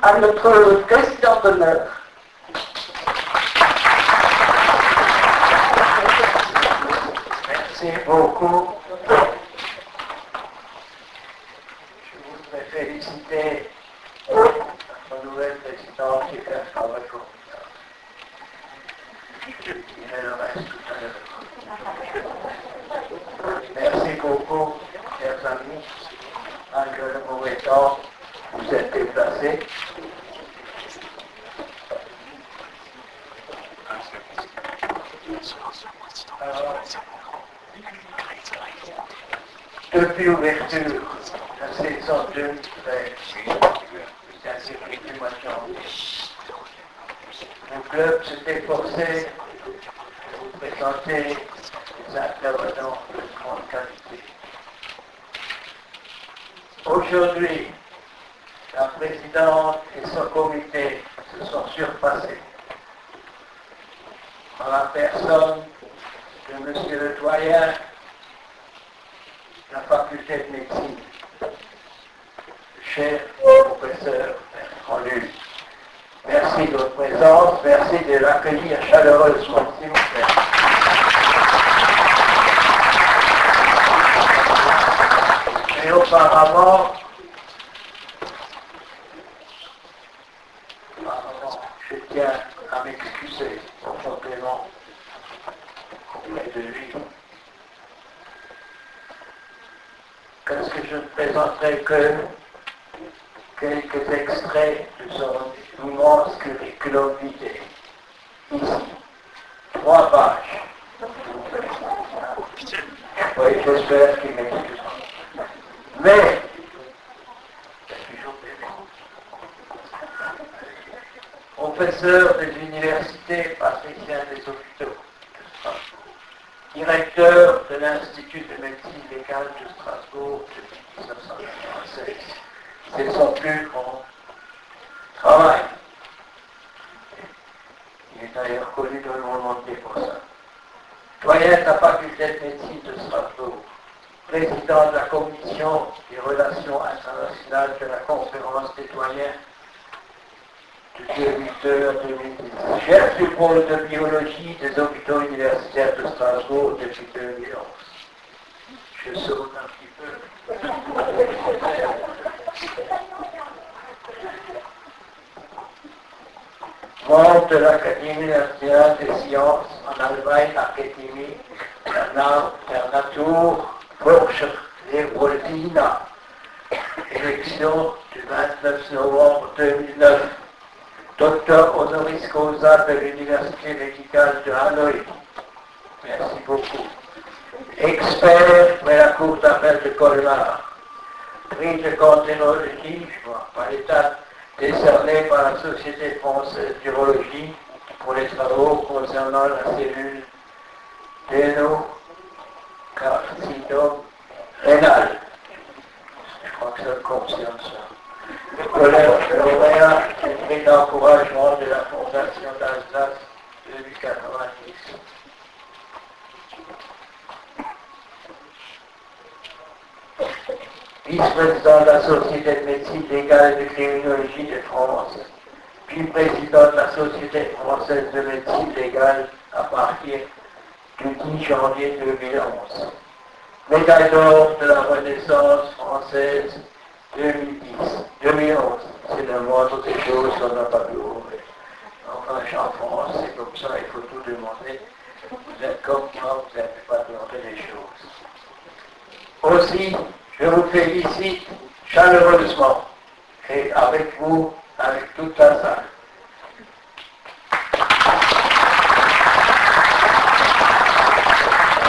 à notre président d'honneur. Merci beaucoup. Je voudrais féliciter notre nouvelle présidente qui fait un travail formidable. Je dirai le reste tout à l'heure. Merci beaucoup, chers amis. Malgré le mauvais temps, vous êtes déplacés. Alors, depuis l'ouverture de la saison 2013, l'insécurité du changé. Le club s'est efforcé de vous présenter des intervenants de grande qualité. Aujourd'hui, la présidente et son comité se sont surpassés par la personne de monsieur le doyen de la faculté de médecine, le cher professeur Bertrand Luce. Merci de votre présence, merci de l'accueillir chaleureusement, s'il vous plaît. Et auparavant, je tiens à m'excuser pour son paiement auprès de lui. Parce que je ne présenterai que quelques extraits de son immense curriculum vitae. Ici, 3 pages. Oui, j'espère qu'il m'excusera. Mais, professeur des universités patriciens des hôpitaux de Strasbourg, directeur de l'Institut de médecine légale de Strasbourg depuis 1996. C'est son plus grand travail. Il est d'ailleurs connu dans le monde entier pour ça. Doyen de la faculté de médecine de Strasbourg, président de la commission des relations internationales de la conférence des doyens de 2002 à 2010, chef du pôle de biologie des hôpitaux universitaires de Strasbourg depuis 2011. Je saute un petit peu. Membre de l'Académie nationale des sciences en Allemagne, Académie der Natur, Forscher Leopoldina. Élection du 29 novembre 2009. Docteur honoris causa de l'Université médicale de Hanoï. Merci beaucoup. Expert de la Cour d'appel de Colmar. Prix de cancérologie, je vois pas l'état, décerné par la Société française d'urologie pour les travaux concernant la cellule d'hénocarcinome rénal. Je crois que ça concerne ça. Le collège lauréat du prix d'encouragement de la Fondation d'Alsace 2090. Vice-président de la Société de médecine légale et de criminologie de France, puis président de la Société française de médecine légale à partir du 10 janvier 2011. Médaille d'or de la Renaissance française 2011. C'est le moindre des choses, on n'a pas pu ouvrir. Enfin, en France, c'est comme ça, il faut tout demander. Vous êtes comme moi, vous n'avez pas demandé les choses. Aussi, je vous félicite chaleureusement, et avec vous, avec toute la salle.